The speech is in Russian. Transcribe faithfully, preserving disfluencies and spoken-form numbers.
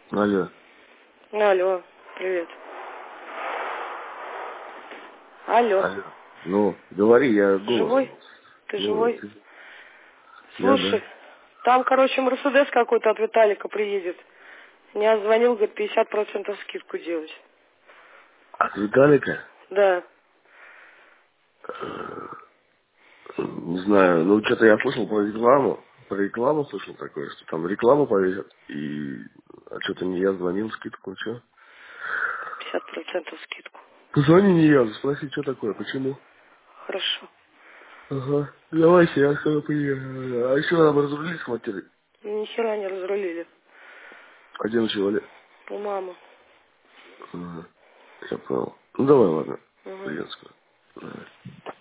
Алло. Алло, привет. Алло. Алло. Ну, говори, я голосом. Живой? Ты Ну, живой? ты... Я, Слушай, да. там, короче, Мерседес какой-то от Виталика приедет. Я звонил, говорит, пятьдесят процентов скидку делать. От Виталика? Да. Э, Не знаю, ну, что-то я слышал про рекламу. Про рекламу слышал такое, что там рекламу повесят. И... А что-то не я звонил, скидку, что? пятьдесят процентов скидку. Позвони не я, спроси, что такое, почему? Хорошо. Ага. Давайте, я скоро приеду. А еще нам разрулить хватили. Ни хера не разрулили. Один человек. У мамы. Ага. Я понял. Ну, давай, ладно. Угу. Приятно. Давай.